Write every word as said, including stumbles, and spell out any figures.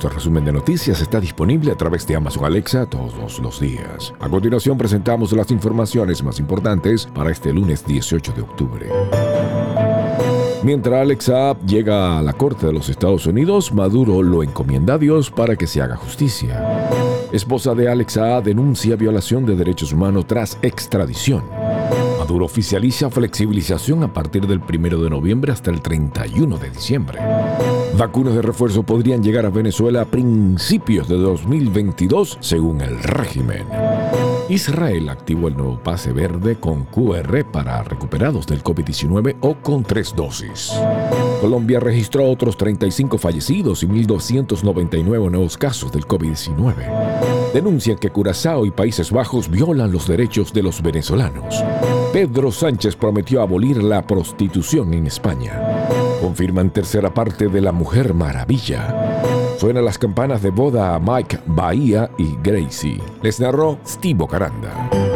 Este resumen de noticias está disponible a través de Amazon Alexa todos los días. A continuación presentamos las informaciones más importantes para este lunes dieciocho de octubre. Mientras Alex Saab llega a la Corte de los Estados Unidos, Maduro lo encomienda a Dios para que se haga justicia. Esposa de Alex Saab denuncia violación de derechos humanos tras extradición. Maduro oficializa flexibilización a partir del primero de noviembre hasta el treinta y uno de diciembre. Vacunas de refuerzo podrían llegar a Venezuela a principios de dos mil veintidós, según el régimen. Israel activó el nuevo pase verde con Q R para recuperados del COVID diecinueve o con tres dosis. Colombia registró otros treinta y cinco fallecidos y mil doscientos noventa y nueve nuevos casos del COVID diecinueve. Denuncian que Curazao y Países Bajos violan los derechos de los venezolanos. Pedro Sánchez prometió abolir la prostitución en España. Confirman tercera parte de La Mujer Maravilla. Suenan las campanas de boda a Mike Bahía y Gracie. Les narró Steve Caranda.